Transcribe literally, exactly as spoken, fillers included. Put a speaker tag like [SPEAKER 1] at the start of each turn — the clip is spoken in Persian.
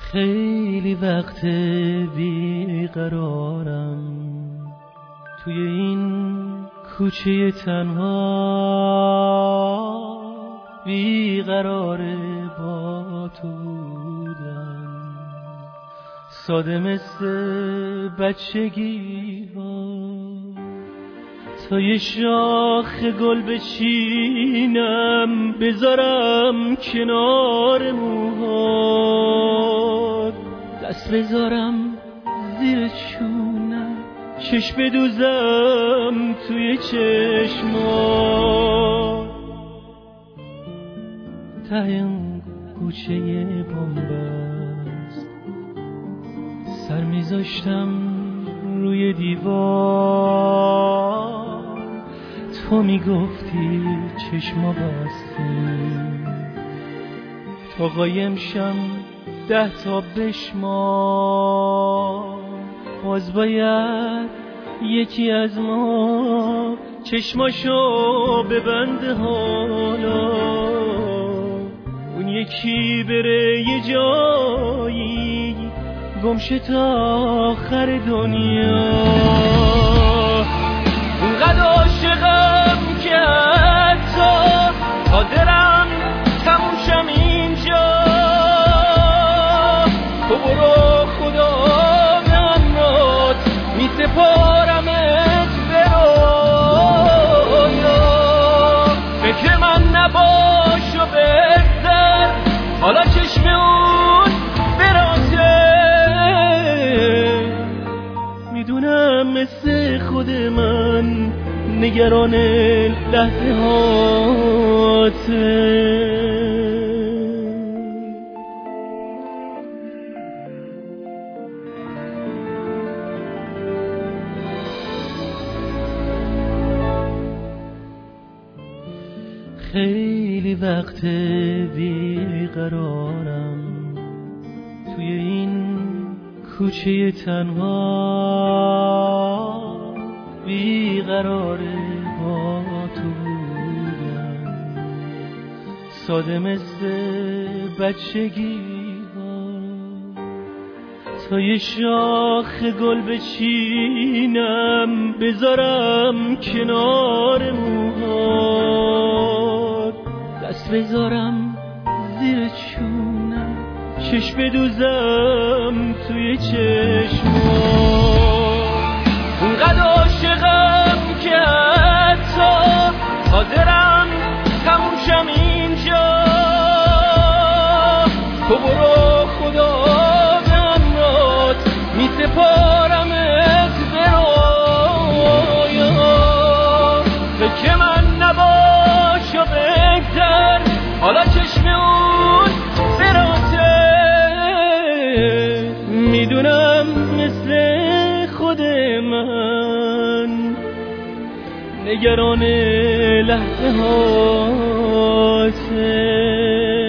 [SPEAKER 1] خیلی وقت بیقرارم توی این کوچه تنها، بیقرار با تو بودم، ساده مثل بچگی ها، تا یه شاخ گل بچینم بذارم کنار موهات، دست بذارم زیر چونم، چشم بدوزم توی چشمات، ته اون کوچه بنبست سر میذاشتم روی دیوار، تو میگفتی چشما بستی تا قایم شم ده تا بشمار، باز باید یکی از ما چشماشو ببنده، حالا اون یکی بره یه جایی گمشه تا آخر دنیا. اونقدر عاشقم که حتی قادرم تموم شم اینجا، تو برو خدا به امرات می سپارمت به رویا، فکر من نباش و بگذر حالا چشم اون برازه، میدونم مثل خود من نگران لحظه هاته. خیلی وقت بیقرارم توی این کوچه تنها، بیقرار با تو بودم، ساده مثل بچگی ها، تا یه شاخ گل بچینم بذارم کنار موهات، دست بذارم زیر چونم، چشم بدوزم توی چشمات، اونقدر عاشقم که حتی حاضرم تموم شم اینجا، تو برو خدا به امرات می سپارمت به رویا، فکر من نباش و بگذر حالا چشم اون برازه، میدونم مثل خود من نگران لحظه هاته.